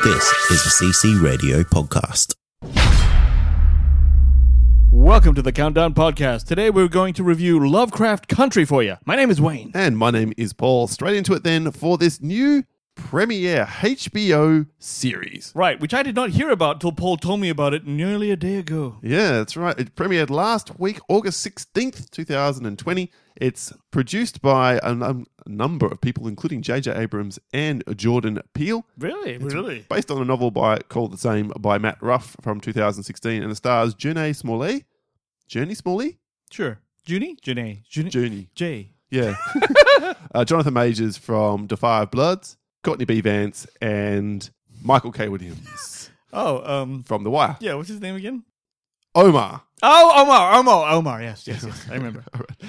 This is a CC Radio podcast. Welcome to the Countdown Podcast. Today we're going to review Lovecraft Country for you. My name is Wayne. And my name is Paul. Straight into it then for this new premiere HBO series. Right, which I did not hear about until Paul told me about it nearly a day ago. Yeah, that's right. It premiered last week, August 16th, 2020. It's produced by a number of people, including J.J. Abrams and Jordan Peele. Really? Based on a novel called the same by Matt Ruff from 2016, and it stars Journey Smalley. Journey Smalley? Sure. Journey? Journey. J. Yeah. Jonathan Majors from Defy of Bloods, Courtney B. Vance, and Michael K. Williams from The Wire. Yeah, what's his name again? Omar. Oh, Omar. Yes, I remember.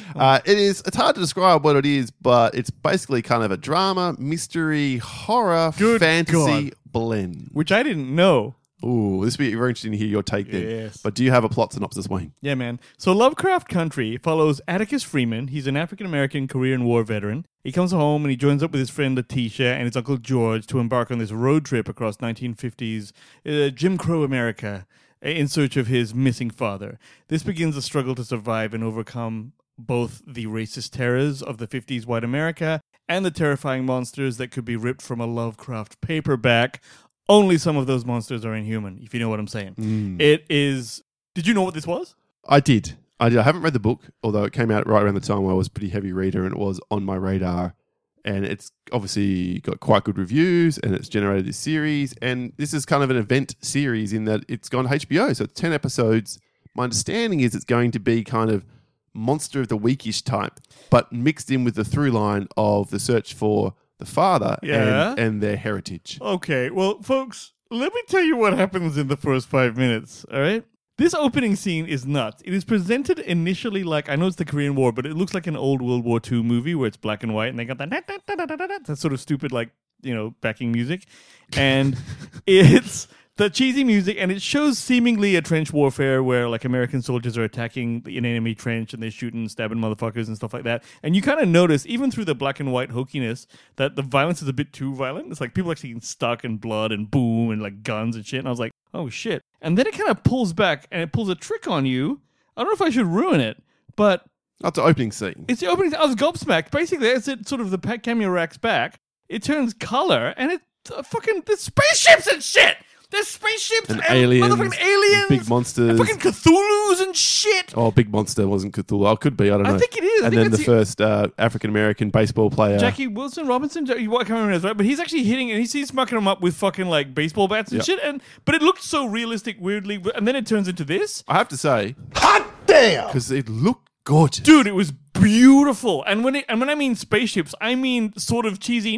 It's hard to describe what it is, but it's basically kind of a drama, mystery, horror, fantasy blend. Which I didn't know. Ooh, this would be very interesting to hear your take then. Yes. But do you have a plot synopsis, Wayne? Yeah, man. So Lovecraft Country follows Atticus Freeman. He's an African-American Korean War veteran. He comes home and he joins up with his friend Letitia and his uncle George to embark on this road trip across 1950s Jim Crow America in search of his missing father. This begins a struggle to survive and overcome both the racist terrors of the 50s white America and the terrifying monsters that could be ripped from a Lovecraft paperback. Only some of those monsters are inhuman, if you know what I'm saying. It is... Did you know what this was? I did. I haven't read the book, although it came out right around the time I was a pretty heavy reader and it was on my radar. And it's obviously got quite good reviews and it's generated this series. And this is kind of an event series in that it's gone to HBO. So it's 10 episodes. My understanding is it's going to be kind of Monster of the Weekish type, but mixed in with the through line of the search for the father and their heritage. Okay, well, folks, let me tell you what happens in the first 5 minutes, all right? This opening scene is nuts. It is presented initially like, I know it's the Korean War, but it looks like an old World War II movie where it's black and white and they got that sort of stupid, backing music. And it's the cheesy music, and it shows seemingly a trench warfare where American soldiers are attacking an enemy trench and they're shooting, stabbing motherfuckers and stuff like that. And you kind of notice, even through the black and white hokiness, that the violence is a bit too violent. It's like people actually getting stuck in blood and boom and guns and shit. And I was like, oh shit. And then it kind of pulls back and it pulls a trick on you. I don't know if I should ruin it, but... That's the opening scene. It's the opening scene. I was gobsmacked. Basically, as it sort of the camera racks back, it turns color and it there's spaceships and shit! There's spaceships and aliens, motherfucking aliens, big monsters, and fucking Cthulhu's and shit. Oh, Big Monster wasn't Cthulhu. Oh, could be. I don't know. I think it is. And then the first African-American baseball player. Jackie Wilson Robinson, I can't remember his right, but he's actually hitting, and he's mucking them up with fucking baseball bats and shit. But it looked so realistic, weirdly, and then it turns into this. I have to say, hot damn, because it looked gorgeous, dude. It was beautiful, and when I mean spaceships, I mean sort of cheesy.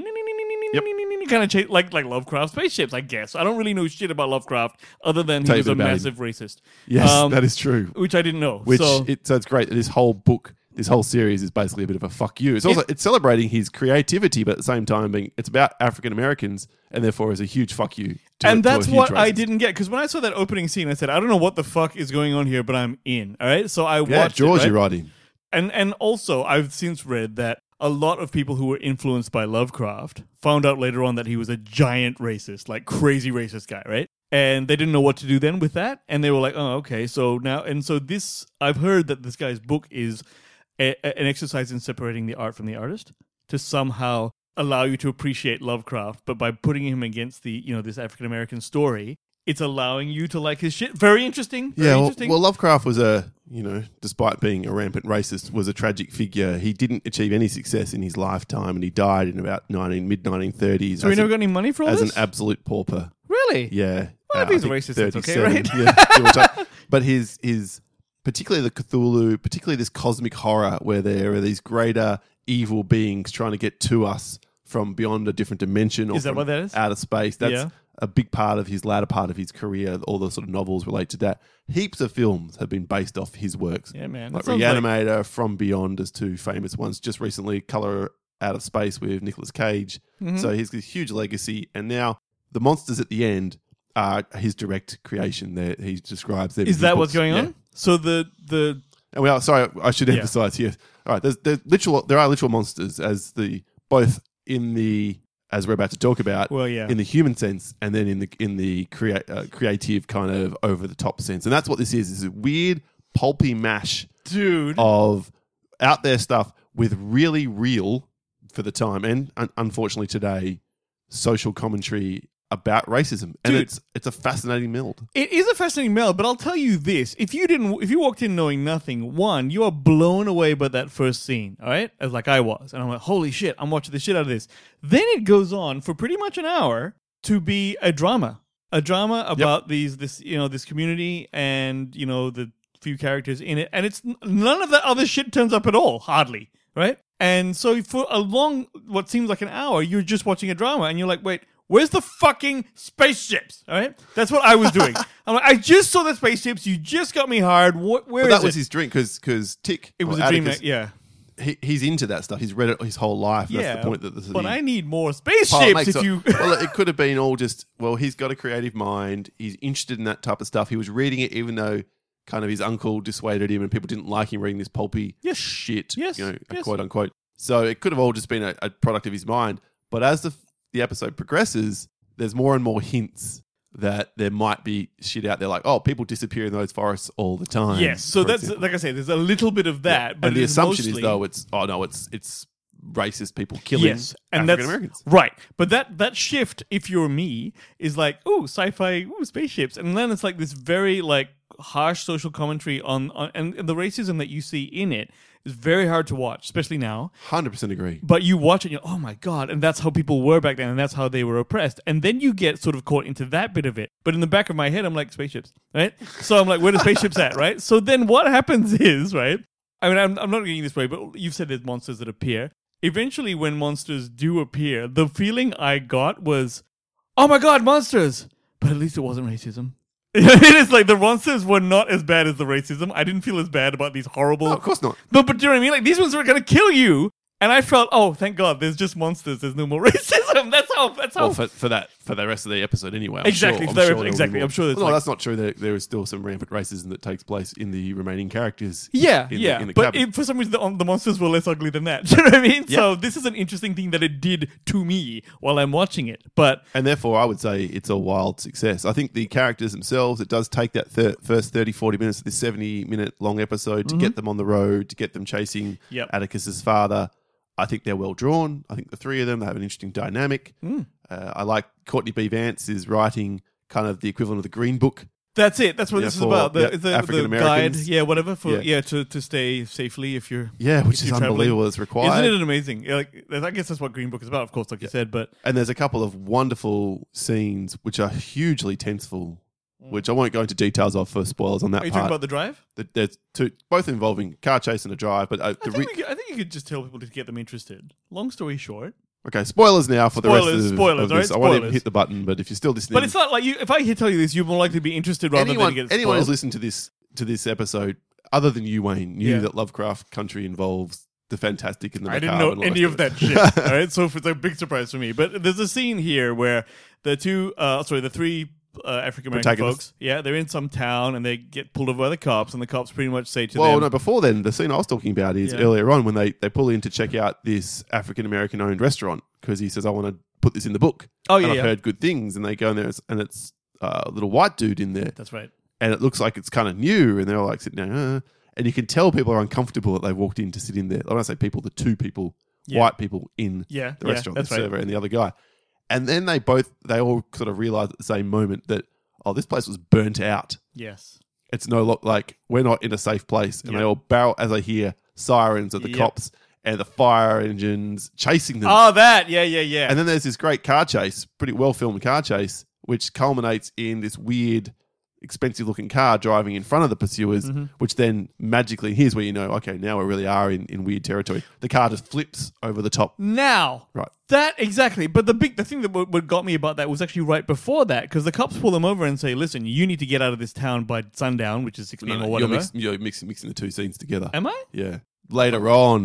Kind of like Lovecraft spaceships, I guess. I don't really know shit about Lovecraft other than he was a massive racist. Yes, that is true. Which I didn't know. So it's great that this whole book, this whole series is basically a bit of a fuck you. It's also it's celebrating his creativity, but at the same time it's about African Americans and therefore is a huge fuck you. And that's what I didn't get, because when I saw that opening scene, I said, I don't know what the fuck is going on here, but I'm in. All right, so I watched George, it. Right? You're right in. And also, I've since read that a lot of people who were influenced by Lovecraft found out later on that he was a giant racist, crazy racist guy, right? And they didn't know what to do then with that. And they were like, oh, okay, so now... And so I've heard that this guy's book is an exercise in separating the art from the artist to somehow allow you to appreciate Lovecraft, but by putting him against this African-American story, it's allowing you to like his shit. Very interesting. Interesting. Well, Lovecraft was despite being a rampant racist, was a tragic figure. He didn't achieve any success in his lifetime, and he died in about mid-1930s. So he never got any money for all this? As an absolute pauper. Really? Yeah. Well, if he's racist, that's okay, right? Yeah. But his particularly the Cthulhu, particularly this cosmic horror where there are these greater evil beings trying to get to us from beyond a different dimension or is that what that is? Outer space. That's a big part of his latter part of his career. All the sort of novels relate to that. Heaps of films have been based off his works. Yeah, man. Like Reanimator, From Beyond as two famous ones. Just recently, Color Out of Space with Nicolas Cage. Mm-hmm. So he's got a huge legacy. And now the monsters at the end are his direct creation. He describes them. Is that what's going on? So the and sorry, I should emphasize here. All right, there are literal monsters as both in the as we're about to talk about, Well, yeah. in the human sense, and then in the creative kind of over the top sense. And that's what this is. This is a weird pulpy mash Dude. of out there stuff with really real, for the time and unfortunately today, social commentary about racism. And Dude. it's a fascinating meld. It is a fascinating meld, but I'll tell you this: if you walked in knowing nothing, one, you are blown away by that first scene, all right? As like I was, and I'm like, holy shit, I'm watching the shit out of this. Then it goes on for pretty much an hour to be a drama about this community and the few characters in it, and it's none of that other shit turns up at all, hardly, right? And so for a long, what seems like an hour, you're just watching a drama, and you're like, wait. Where's the fucking spaceships? All right, that's what I was doing. I'm like, I just saw the spaceships. You just got me hard. That was his dream because Tick. It was a dream. Yeah, he's into that stuff. He's read it his whole life. Yeah, that's the point. But I need more spaceships. Well, it could have been all just. Well, he's got a creative mind. He's interested in that type of stuff. He was reading it, even though kind of his uncle dissuaded him, and people didn't like him reading this pulpy shit. Yes, quote unquote. So it could have all just been a product of his mind. But as the episode progresses, there's more and more hints that there might be shit out there like, oh, people disappear in those forests all the time. Yes, so that's example. Like I say, there's a little bit of that. Yeah. But and the assumption is though it's racist people killing African Americans. Right. But that shift, if you're me, is like, ooh, sci-fi, ooh, spaceships. And then it's like this very like harsh social commentary on and the racism that you see in it is very hard to watch, especially now. 100% agree. But you watch it and you're, oh my God, and that's how people were back then, and that's how they were oppressed. And then you get sort of caught into that bit of it. But in the back of my head, I'm like, spaceships, right? So I'm like, where are the spaceships at, right? So then what happens is, right? I mean, I'm not getting this way, but you've said there's monsters that appear. Eventually, when monsters do appear, the feeling I got was, oh my God, monsters! But at least it wasn't racism. It's like the monsters were not as bad as the racism. I didn't feel as bad about these horrible... No, of course not. But do you know what I mean? Like, these ones were going to kill you. And I felt, oh, thank God, there's just monsters. There's no more racism. That's how. Well, for the rest of the episode anyway. Exactly. I'm sure that's no, that's not true. There is still some rampant racism that takes place in the remaining characters. Yeah, in the but for some reason, the monsters were less ugly than that. Do you know what I mean? Yeah. So this is an interesting thing that it did to me while I'm watching it. And therefore, I would say it's a wild success. I think the characters themselves, it does take that first 30, 40 minutes of this 70-minute long episode to get them on the road, to get them chasing Atticus's father. I think they're well drawn. I think the three of them, they have an interesting dynamic. I like Courtney B. Vance is writing kind of the equivalent of the Green Book. That's it. That's what this is about. The African guide, whatever, to stay safely if you're which is unbelievable. It's required. Isn't it amazing? Like, I guess that's what Green Book is about, of course, like you said. But and there's a couple of wonderful scenes which are hugely tenseful, which I won't go into details of for spoilers on that part. Are you talking about the drive? There's two, both involving car chase and a drive. But I think you could just tell people to get them interested. Long story short. Okay, spoilers now for the rest of this. Right? I won't even hit the button, but if you're still listening... But it's not like you. If I tell you this, you're more likely to be interested rather than get spoiled. Anyone who's listened to this episode, other than you, Wayne, knew that Lovecraft Country involves the fantastic and the macabre. I didn't know any of that shit. All right, so it's a big surprise for me. But there's a scene here where the three African American folks, they're in some town and they get pulled over by the cops, and the cops pretty much say to them... Well, no, before then, the scene I was talking about is earlier on when they pull in to check out this African American owned restaurant because he says, I want to put this in the book. Oh, yeah. And I've heard good things. And they go in there and it's a little white dude in there. That's right. And it looks like it's kind of new, and they're all like sitting there, and you can tell people are uncomfortable that they've walked in to sit in there. When I say people, the two people, white people in the restaurant, the server and the other guy. And then they all sort of realize at the same moment that, oh, this place was burnt out. Yes. It's like we're not in a safe place. And they all barrel as I hear sirens of the cops and the fire engines chasing them. Oh, that. Yeah. And then there's this great car chase, pretty well filmed car chase, which culminates in this weird, expensive looking car driving in front of the pursuers, which then magically, here's where you know, okay, now we really are in weird territory. The car just flips over the top. Now. Right. That, exactly. But the thing that what got me about that was actually right before that, because the cops pull them over and say, listen, you need to get out of this town by sundown, which is 6 p.m. or whatever. You're mixing the two scenes together. Am I? Yeah. Later on,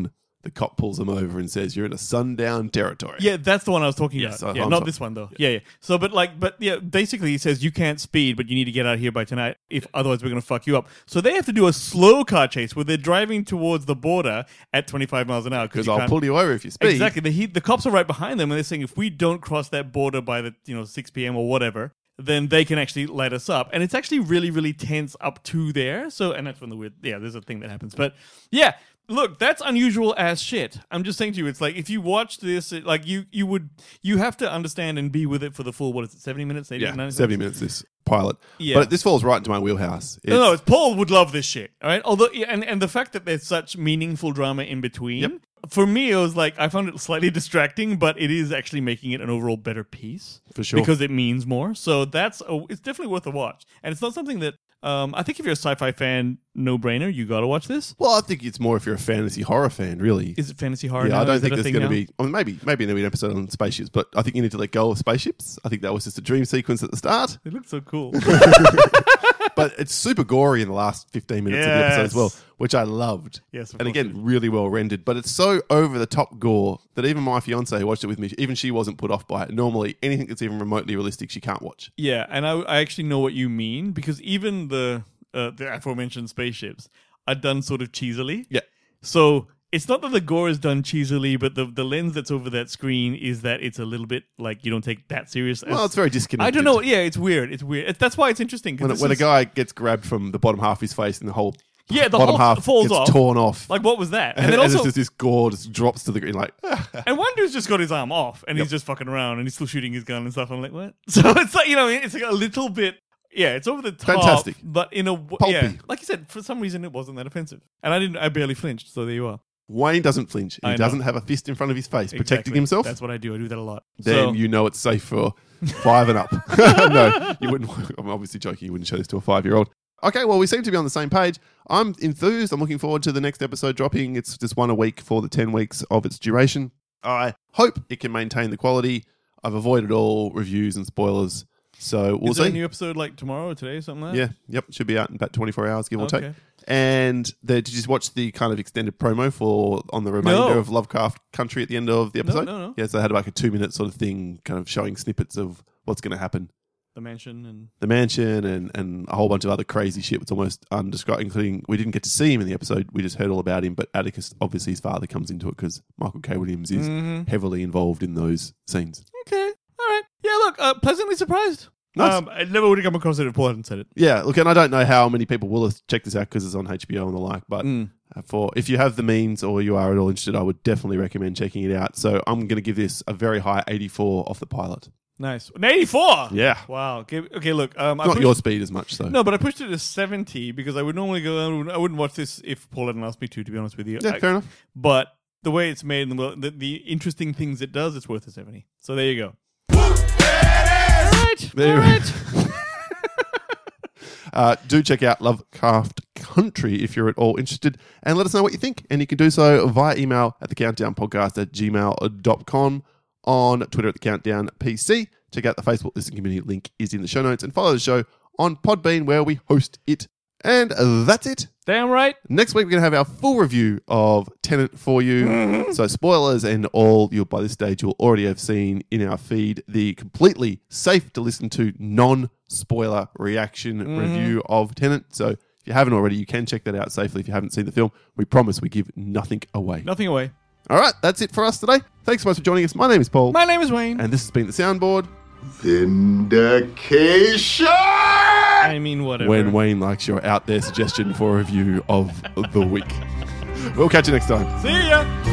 the cop pulls him over and says, "You're in a sundown territory." Yeah, that's the one I was talking Yes, about. I'm Not sorry. this one though. Yeah. So, but basically he says you can't speed, but you need to get out of here by tonight, if otherwise we're gonna fuck you up. So they have to do a slow car chase where they're driving towards the border at 25 miles an hour Because I'll pull you over if you speed. Exactly. The cops are right behind them, and they're saying if we don't cross that border by the 6 p.m. or whatever, then they can actually let us up. And it's actually really, really tense up to there. So, and that's when there's a thing that happens. But yeah, look, that's unusual as shit. I'm just saying to you, it's like if you watch this, like you have to understand and be with it for the full, 70 minutes? 80, Yeah, 90 70 minutes this pilot. Yeah. But this falls right into my wheelhouse. No, Paul would love this shit. All right. Although, and the fact that there's such meaningful drama in between. Yep. For me, it was like I found it slightly distracting, but it is actually making it an overall better piece For sure. because it means more. So it's definitely worth a watch, and it's not something that I think if you're a sci-fi fan, no brainer, you got to watch this. Well, I think it's more if you're a fantasy horror fan, really. Is it fantasy horror? Yeah, now? I don't Is that think a there's thing going to now? be. I mean, maybe there'll be an episode on spaceships, but I think you need to let go of spaceships. I think that was just a dream sequence at the start. It looks so cool. But it's super gory in the last 15 minutes of the episode as well, Yes. which I loved. Yes, of and course it again, really well rendered. But it's so over the top gore that even my fiance who watched it with me, even she wasn't put off by it. Normally, anything that's even remotely realistic, she can't watch. Yeah, and I actually know what you mean because even the aforementioned spaceships are done sort of cheesily. Yeah. So it's not that the gore is done cheesily, but the lens that's over that screen is that it's a little bit like you don't take that serious. Well, it's very disconnected. I don't know. Yeah, it's weird. It's weird. That's why it's interesting. When a guy gets grabbed from the bottom half of his face and the whole the bottom whole half falls gets off. torn off. Like, what was that? And then it's also, just this gore just drops to the ground. Like, and one dude's just got his arm off, and he's just fucking around, and he's still shooting his gun and stuff. I'm like, what? So it's like it's like a little bit. Yeah, it's over the top, Fantastic. but in a Pulpy. like you said, for some reason it wasn't that offensive, and I barely flinched. So there you are. Wayne doesn't flinch. I He know. doesn't have a fist in front of his face, protecting Exactly. himself. That's what I do. I do that a lot. Then So, you know it's safe for 5 and up. No, you wouldn't. I'm obviously joking. You wouldn't show this to a 5-year-old. Okay, well, we seem to be on the same page. I'm enthused. I'm looking forward to the next episode dropping. It's just one a week for the 10 weeks of its duration. I hope it can maintain the quality. I've avoided all reviews and spoilers, so we'll is there see. a new episode like tomorrow or today, something like that? Yeah, yep, should be out in about 24 hours, give or Okay. take. And did you just watch the kind of extended promo on the remainder No. of Lovecraft Country at the end of the episode? No. Yeah, so they had like a 2-minute sort of thing, kind of showing snippets of what's going to happen. The mansion and The mansion and a whole bunch of other crazy shit. It's almost undescribed, including we didn't get to see him in the episode. We just heard all about him, but Atticus, obviously his father, comes into it because Michael K. Williams is heavily involved in those scenes. okay, all right. Yeah, look, pleasantly surprised. Nice. I never would have come across it if Paul hadn't said it. Yeah, look, and I don't know how many people will have checked this out because it's on HBO and the like, but if you have the means or you are at all interested, I would definitely recommend checking it out. So I'm going to give this a very high 84 off the pilot. Nice. An 84. Yeah. Wow. Okay, look. Not your speed as much, though. No, but I pushed it to 70 because I would normally go. I wouldn't watch this if Paul hadn't asked me to be honest with you. Yeah, fair enough. But the way it's made and the interesting things it does, it's worth a 70. So there you go. There- All right. Do check out Lovecraft Country if you're at all interested and let us know what you think. And you can do so via email at thecountdownpodcast@gmail.com, on Twitter at thecountdownpc. Check out the Facebook Listen Community link is in the show notes and follow the show on Podbean where we host it. And that's it. Damn right. Next week, we're going to have our full review of Tenet for you. So spoilers and all, by this stage, you'll already have seen in our feed the completely safe to listen to non-spoiler reaction review of Tenet. So if you haven't already, you can check that out safely if you haven't seen the film. We promise we give nothing away. Nothing away. All right, that's it for us today. Thanks so much for joining us. My name is Paul. My name is Wayne. And this has been The Soundboard. Vindication! I mean, whatever. When Wayne likes your out there suggestion for a review of the week. We'll catch you next time. See ya.